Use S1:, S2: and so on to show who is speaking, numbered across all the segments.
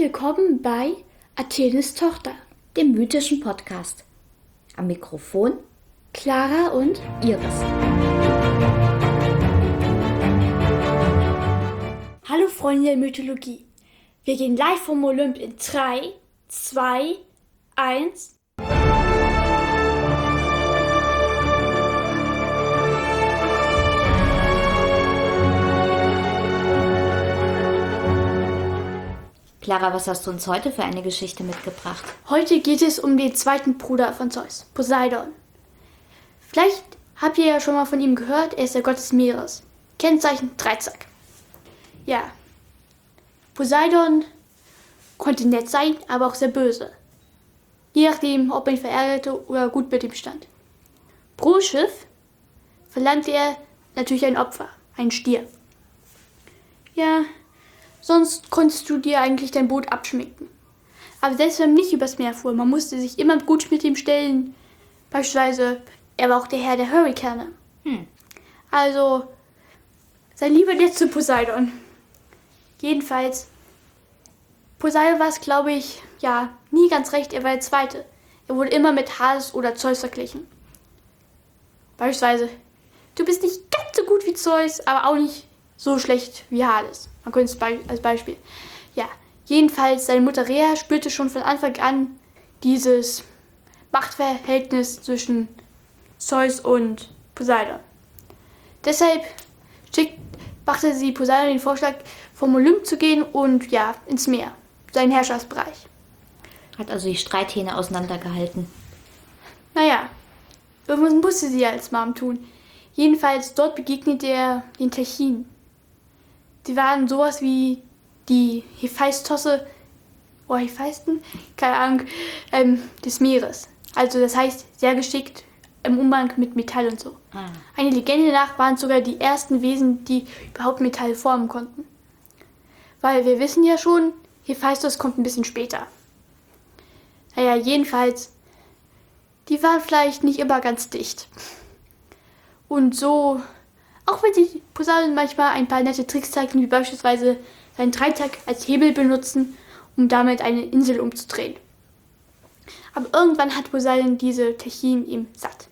S1: willkommen bei Athenes Tochter, dem mythischen Podcast. Am Mikrofon Clara und Iris. Hallo Freunde der Mythologie. Wir gehen live vom Olymp in 3, 2, 1.
S2: Clara, was hast du uns heute für eine Geschichte mitgebracht?
S1: Heute geht es um den zweiten Bruder von Zeus, Poseidon. Vielleicht habt ihr ja schon mal von ihm gehört, er ist der Gott des Meeres. Kennzeichen Dreizack. Ja, Poseidon konnte nett sein, aber auch sehr böse. Je nachdem, ob man ihn verärgerte oder gut mit ihm stand. Pro Schiff verlangte er natürlich ein Opfer, einen Stier. Ja, sonst konntest du dir eigentlich dein Boot abschminken. Aber selbst wenn man nicht übers Meer fuhr, man musste sich immer gut mit ihm stellen. Beispielsweise, er war auch der Herr der Hurrikane. Also, sei lieber nett zu Poseidon. Jedenfalls, Poseidon war es, glaube ich, ja, nie ganz recht, er war der Zweite. Er wurde immer mit Hades oder Zeus verglichen. Beispielsweise, du bist nicht ganz so gut wie Zeus, aber auch nicht so schlecht wie Hades. Man könnte es als Beispiel. Ja, jedenfalls, seine Mutter Rhea spürte schon von Anfang an dieses Machtverhältnis zwischen Zeus und Poseidon. Deshalb machte sie Poseidon den Vorschlag, vom Olymp zu gehen und ja, ins Meer, seinen Herrschaftsbereich.
S2: Hat also die Streithähne auseinandergehalten.
S1: Naja, irgendwas musste sie ja als Mom tun. Jedenfalls, dort begegnete er den Techinen. Sie waren sowas wie die Hephaistos, keine Ahnung, des Meeres. Also das heißt, sehr geschickt im Umgang mit Metall und so. Eine Legende nach waren es sogar die ersten Wesen, die überhaupt Metall formen konnten. Weil wir wissen ja schon, Hephaistos kommt ein bisschen später. Naja, jedenfalls, die waren vielleicht nicht immer ganz dicht. Und so, auch wenn sich Poseidon manchmal ein paar nette Tricks zeigten, wie beispielsweise seinen Dreizack als Hebel benutzen, um damit eine Insel umzudrehen. Aber irgendwann hat Poseidon diese Techinen ihm satt.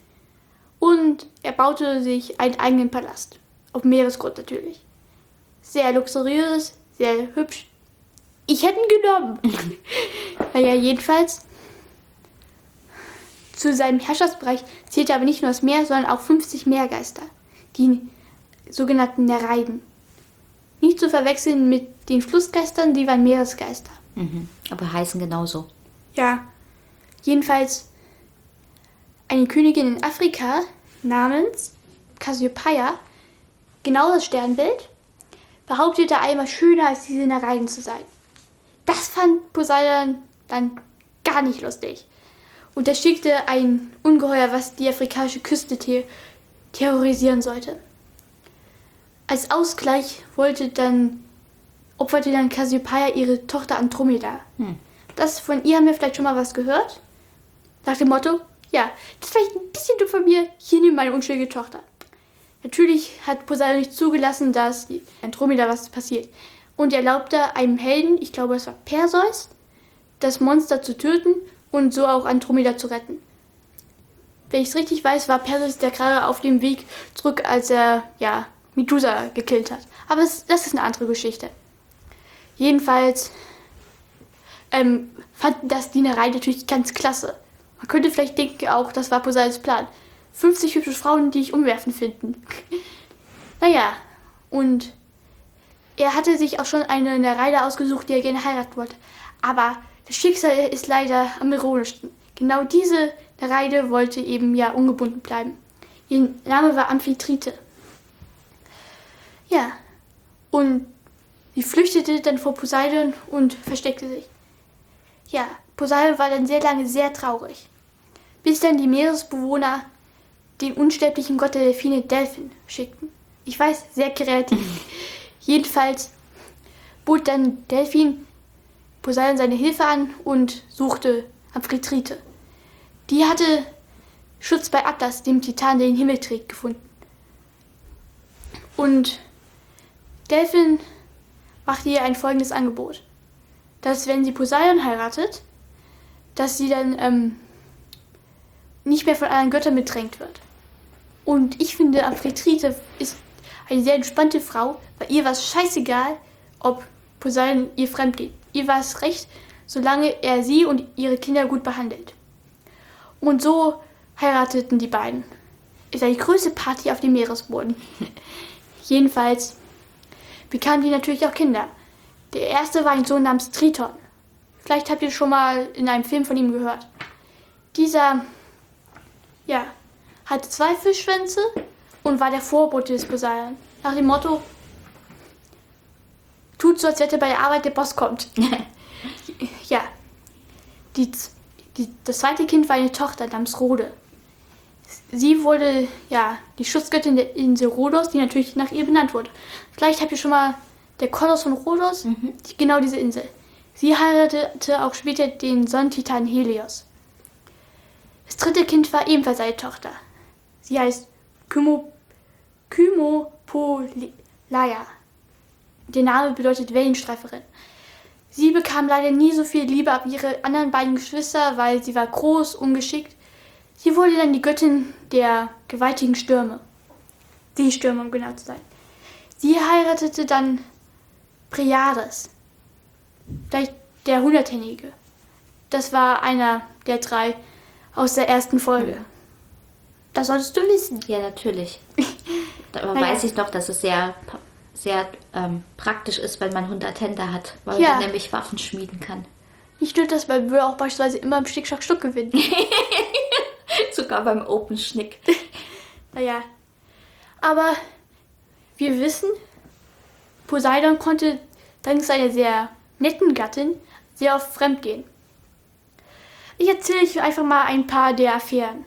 S1: Und er baute sich einen eigenen Palast. Auf Meeresgrund natürlich. Sehr luxuriös, sehr hübsch. Ich hätte ihn genommen. Naja, jedenfalls. Zu seinem Herrschaftsbereich zählte aber nicht nur das Meer, sondern auch 50 Meergeister. Die sogenannten Nereiden. Nicht zu verwechseln mit den Flussgeistern, die waren Meeresgeister.
S2: Aber heißen genauso.
S1: Ja, jedenfalls eine Königin in Afrika namens Cassiopeia, genau das Sternbild, behauptete einmal schöner als diese Nereiden zu sein. Das fand Poseidon dann gar nicht lustig. Und er schickte ein Ungeheuer, was die afrikanische Küste terrorisieren sollte. Als Ausgleich opferte dann Cassiopeia ihre Tochter Andromeda. Von ihr haben wir vielleicht schon mal was gehört. Nach dem Motto, ja, das ist vielleicht ein bisschen dumm von mir, hier nimm meine unschuldige Tochter. Natürlich hat Poseidon nicht zugelassen, dass Andromeda was passiert. Und er erlaubte einem Helden, ich glaube es war Perseus, das Monster zu töten und so auch Andromeda zu retten. Wenn ich es richtig weiß, war Perseus der gerade auf dem Weg zurück, als er, ja, Medusa gekillt hat. Aber das ist eine andere Geschichte. Jedenfalls fanden das die Nereiden natürlich ganz klasse. Man könnte vielleicht denken auch, das war Poseidons Plan. 50 hübsche Frauen, die ich umwerfen finden. Naja, und er hatte sich auch schon eine Nereide ausgesucht, die er gerne heiraten wollte. Aber das Schicksal ist leider am ironischsten. Genau diese Nereide wollte eben ja ungebunden bleiben. Ihr Name war Amphitrite. Ja, und sie flüchtete dann vor Poseidon und versteckte sich. Ja, Poseidon war dann sehr lange sehr traurig. Bis dann die Meeresbewohner den unsterblichen Gott der Delfine Delphin schickten. Ich weiß, sehr kreativ. Jedenfalls bot dann Delphin Poseidon seine Hilfe an und suchte Amphitrite. Die hatte Schutz bei Atlas, dem Titan, der den Himmel trägt, gefunden. Und Delphin machte ihr ein folgendes Angebot. dass wenn sie Poseidon heiratet, dass sie dann nicht mehr von anderen Göttern bedrängt wird. Und ich finde, Amphitrite ist eine sehr entspannte Frau, weil ihr war es scheißegal, ob Poseidon ihr fremd geht. Ihr war es recht, solange er sie und ihre Kinder gut behandelt. Und so heirateten die beiden. Es war die größte Party auf dem Meeresboden. Jedenfalls bekamen die natürlich auch Kinder. Der erste war ein Sohn namens Triton. Vielleicht habt ihr schon mal in einem Film von ihm gehört. Dieser, hatte 2 Fischschwänze und war der Vorbote des Poseidon. Nach dem Motto, tut so, als wenn bei der Arbeit der Boss kommt. Ja. Das zweite Kind war eine Tochter namens Rhode. Sie wurde, die Schutzgöttin der Insel Rhodos, die natürlich nach ihr benannt wurde. Vielleicht habt ihr schon mal der Kolos von Rhodos, genau diese Insel. Sie heiratete auch später den Sonnentitan Helios. Das dritte Kind war ebenfalls eine Tochter. Sie heißt Kymopolea. Der Name bedeutet Wellenstreiferin. Sie bekam leider nie so viel Liebe ab ihre anderen beiden Geschwister, weil sie war groß, ungeschickt. Sie wurde dann die Göttin der gewaltigen Stürme. Seestürme, um genau zu sein. Sie heiratete dann Pleiades, vielleicht der Hunderthändige. Das war einer der 3 aus der ersten Folge. Das solltest du wissen.
S2: Ja, natürlich. Da weiß ich doch, dass es sehr praktisch ist, wenn man 100 Hände hat, weil man nämlich Waffen schmieden kann.
S1: Mich stört das, weil wir auch beispielsweise immer im Schnick, Schnack, Schnuck gewinnen.
S2: Sogar beim Open Schnick.
S1: Naja. Aber wir wissen, Poseidon konnte dank seiner sehr netten Gattin sehr oft fremdgehen. Ich erzähle euch einfach mal ein paar der Affären.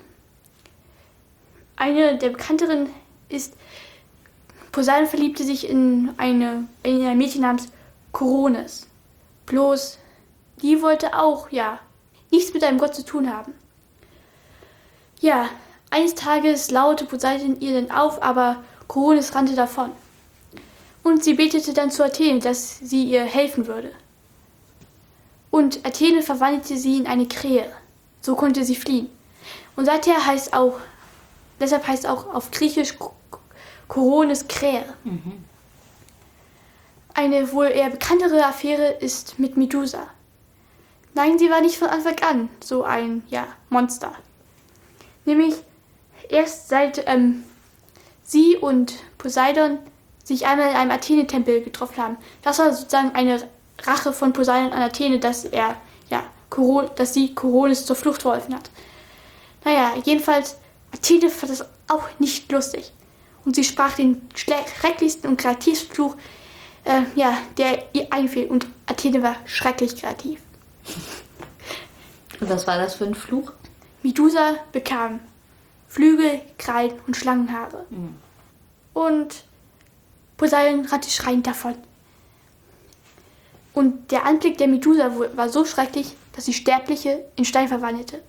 S1: Eine der bekannteren ist, Poseidon verliebte sich in ein Mädchen namens Koronis. Bloß, die wollte auch, nichts mit einem Gott zu tun haben. Ja, eines Tages lauerte Poseidon ihr dann auf, aber Koronis rannte davon. Und sie betete dann zu Athene, dass sie ihr helfen würde. Und Athene verwandelte sie in eine Krähe. So konnte sie fliehen. Und deshalb heißt auch auf Griechisch Koronis Krähe. Eine wohl eher bekanntere Affäre ist mit Medusa. Nein, sie war nicht von Anfang an so ein, Monster. Nämlich erst seit sie und Poseidon sich einmal in einem Athene-Tempel getroffen haben. Das war sozusagen eine Rache von Poseidon an Athene, dass sie Koronis zur Flucht verholfen hat. Naja, jedenfalls, Athene fand das auch nicht lustig. Und sie sprach den schrecklichsten und kreativsten Fluch, der ihr einfiel. Und Athene war schrecklich kreativ.
S2: Und was war das für ein Fluch?
S1: Medusa bekam Flügel, Krallen und Schlangenhaare. Und Poseidon rannte schreiend davon. Und der Anblick der Medusa war so schrecklich, dass sie Sterbliche in Stein verwandelte.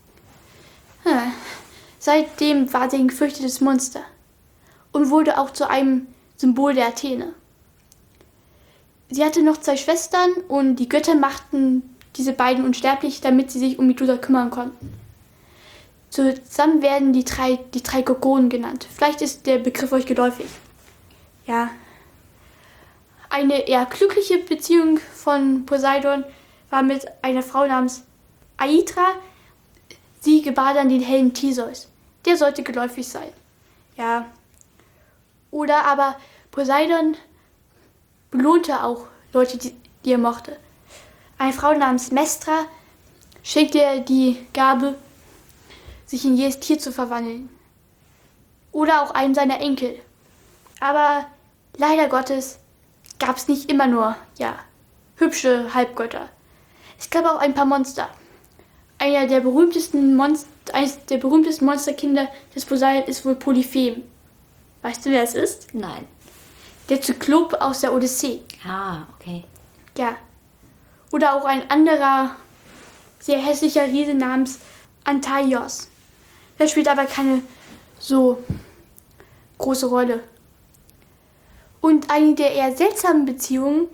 S1: Seitdem war sie ein gefürchtetes Monster und wurde auch zu einem Symbol der Athene. Sie hatte noch 2 Schwestern und die Götter machten diese beiden unsterblich, damit sie sich um Medusa kümmern konnten. Zusammen werden die drei Gorgonen genannt. Vielleicht ist der Begriff euch geläufig. Ja. Eine eher glückliche Beziehung von Poseidon war mit einer Frau namens Aithra. Sie gebar dann den Helden Theseus. Der sollte geläufig sein. Ja. Oder aber Poseidon belohnte auch Leute, die er mochte. Eine Frau namens Mestra schenkte er die Gabe, sich in jedes Tier zu verwandeln. Oder auch einem seiner Enkel. Aber leider Gottes gab es nicht immer nur, hübsche Halbgötter. Es gab auch ein paar Monster. Eines der berühmtesten Monsterkinder des Poseidon ist wohl Polyphem. Weißt du, wer es ist?
S2: Nein.
S1: Der Zyklop aus der Odyssee.
S2: Ah, okay.
S1: Ja. Oder auch ein anderer sehr hässlicher Riese namens Antaios. Der spielt aber keine so große Rolle. Und eine der eher seltsamen Beziehungen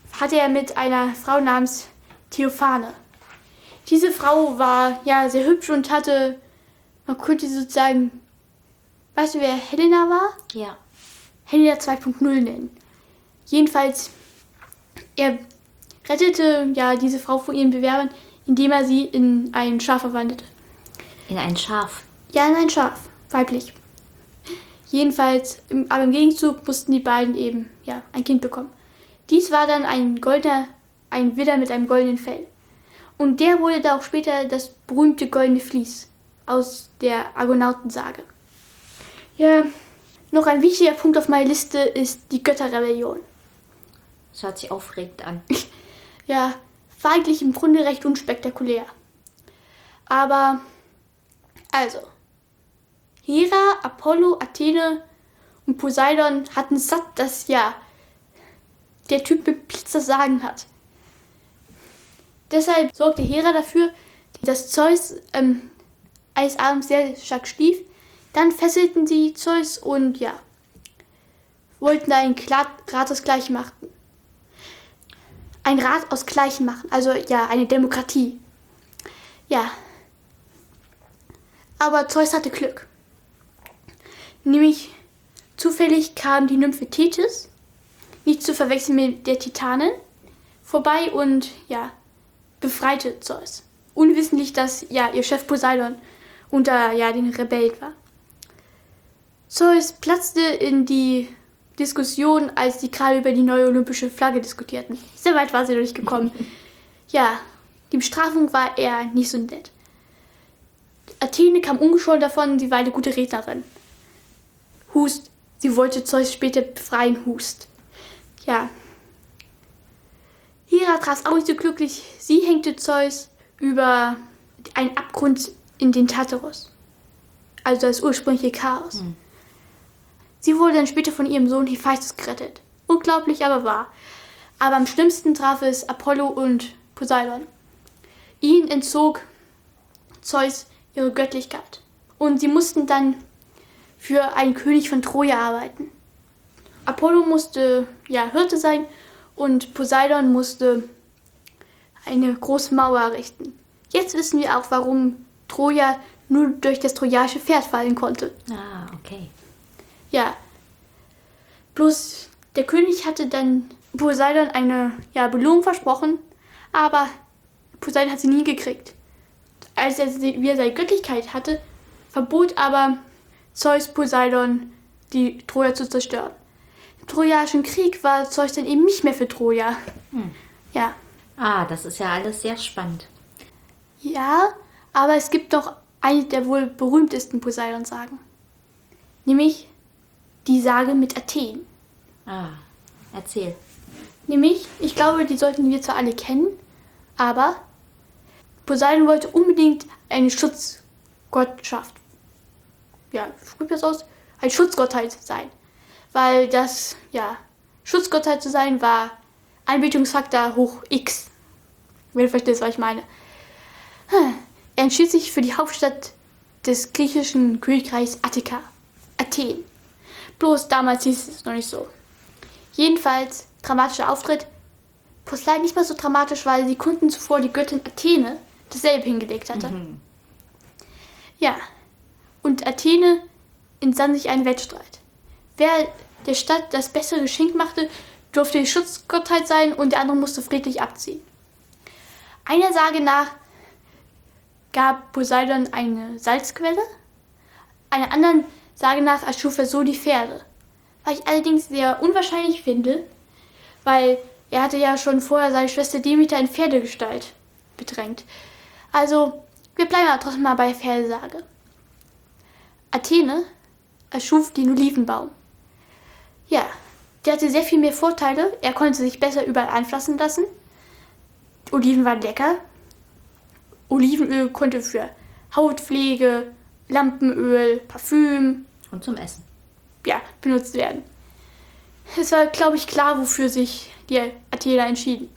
S1: hatte er mit einer Frau namens Theophane. Diese Frau war ja sehr hübsch und hatte, man könnte sozusagen, weißt du, wer Helena war?
S2: Ja.
S1: Helena 2.0 nennen. Jedenfalls, er rettete ja diese Frau vor ihren Bewerbern, indem er sie in ein Schaf verwandelte.
S2: In ein Schaf?
S1: Ja, in ein Schaf, weiblich. Jedenfalls, aber im Gegenzug mussten die beiden eben ja ein Kind bekommen. Dies war dann ein Widder mit einem goldenen Fell. Und der wurde da auch später das berühmte goldene Vlies aus der Argonautensage. Ja, noch ein wichtiger Punkt auf meiner Liste ist die Götterrebellion.
S2: Das hört sich aufregend an.
S1: Ja, war eigentlich im Grunde recht unspektakulär. Aber, also, Hera, Apollo, Athene und Poseidon hatten satt, dass ja der Typ mit Blitz das Sagen hat. Deshalb sorgte Hera dafür, dass Zeus eines Abends sehr stark schlief. Dann fesselten sie Zeus und ja, wollten da ein Rat aus Gleichen machen. Ein Rat aus Gleichen machen, also ja, eine Demokratie. Ja. Aber Zeus hatte Glück. Nämlich zufällig kam die Nymphe Thetis, nicht zu verwechseln mit der Titanin, vorbei und ja, befreite Zeus. Unwissentlich, dass ja ihr Chef Poseidon unter ja den Rebellen war. Zeus platzte in die Diskussion, als die gerade über die neue olympische Flagge diskutierten. Sehr weit war sie noch nicht gekommen. Ja, die Bestrafung war eher nicht so nett. Athene kam ungeschoren davon, sie war eine gute Rednerin. Hust, sie wollte Zeus später befreien, Hust. Ja. Hera traf auch nicht so glücklich. Sie hängte Zeus über einen Abgrund in den Tartarus. Also das ursprüngliche Chaos. Sie wurde dann später von ihrem Sohn Hephaistos gerettet. Unglaublich, aber wahr. Aber am schlimmsten traf es Apollo und Poseidon. Ihnen entzog Zeus ihre Göttlichkeit. Und sie mussten dann für einen König von Troja arbeiten. Apollo musste ja Hirte sein und Poseidon musste eine große Mauer errichten. Jetzt wissen wir auch, warum Troja nur durch das trojanische Pferd fallen konnte.
S2: Ah, okay.
S1: Ja. Bloß der König hatte dann Poseidon eine Belohnung versprochen, aber Poseidon hat sie nie gekriegt. Als er wieder seine Göttlichkeit hatte, verbot aber Zeus Poseidon, die Troja zu zerstören. Im Trojanischen Krieg war Zeus dann eben nicht mehr für Troja. Ja.
S2: Ah, das ist ja alles sehr spannend.
S1: Ja, aber es gibt doch eine der wohl berühmtesten Poseidon-Sagen. Nämlich die Sage mit Athen.
S2: Ah, erzähl.
S1: Nämlich, ich glaube, die sollten wir zwar alle kennen, aber Poseidon wollte unbedingt eine Schutzgottschaft. Ja, spricht das aus? Eine Schutzgottheit sein. Weil das, Schutzgottheit zu sein war Anbetungsfaktor hoch X. Wenn du verstehst, was ich meine. Er entschied sich für die Hauptstadt des griechischen Königreichs Attika, Athen. Bloß damals hieß es noch nicht so. Jedenfalls, dramatischer Auftritt. Bloß leider nicht mal so dramatisch, weil Sekunden zuvor die Göttin Athene dasselbe hingelegt hatte. Ja, und Athene entsann sich einen Wettstreit. Wer der Stadt das bessere Geschenk machte, durfte die Schutzgottheit sein und der andere musste friedlich abziehen. Einer Sage nach gab Poseidon eine Salzquelle, einer anderen Sage nach erschuf er so die Pferde. Was ich allerdings sehr unwahrscheinlich finde, weil er hatte ja schon vorher seine Schwester Demeter in Pferdegestalt bedrängt. Also, wir bleiben aber trotzdem mal bei Pferdesage. Athene erschuf den Olivenbaum. Ja, der hatte sehr viel mehr Vorteile. Er konnte sich besser überall anpflanzen lassen. Oliven waren lecker. Olivenöl konnte für Hautpflege, Lampenöl, Parfüm
S2: Und zum Essen.
S1: benutzt werden. Es war, glaube ich, klar, wofür sich die Athener entschieden.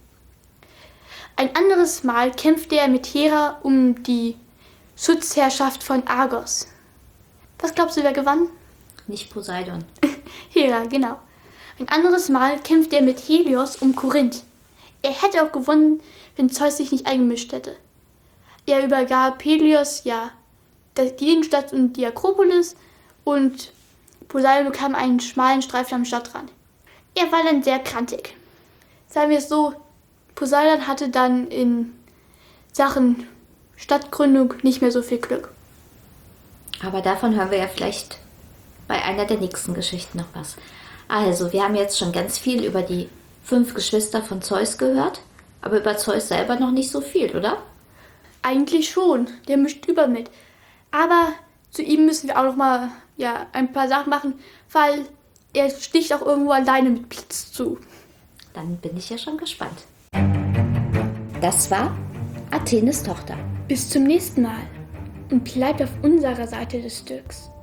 S1: Ein anderes Mal kämpfte er mit Hera um die Schutzherrschaft von Argos. Was glaubst du, wer gewann?
S2: Nicht Poseidon.
S1: Hera, genau. Ein anderes Mal kämpfte er mit Helios um Korinth. Er hätte auch gewonnen, wenn Zeus sich nicht eingemischt hätte. Er übergab Peleus, die Innenstadt und die Akropolis und Poseidon bekam einen schmalen Streifen am Stadtrand. Er war dann sehr krantig. Sagen wir es so, Poseidon hatte dann in Sachen Stadtgründung nicht mehr so viel Glück.
S2: Aber davon hören wir ja vielleicht bei einer der nächsten Geschichten noch was. Also, wir haben jetzt schon ganz viel über die 5 Geschwister von Zeus gehört, aber über Zeus selber noch nicht so viel, oder?
S1: Eigentlich schon, der mischt über mit. Aber zu ihm müssen wir auch noch mal ein paar Sachen machen, weil er sticht auch irgendwo alleine mit Blitz zu.
S2: Dann bin ich ja schon gespannt. Das war Athenes Tochter.
S1: Bis zum nächsten Mal und bleibt auf unserer Seite des Stücks.